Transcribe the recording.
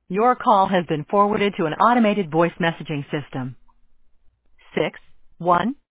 Your call has been forwarded to an automated voice messaging system. 6 1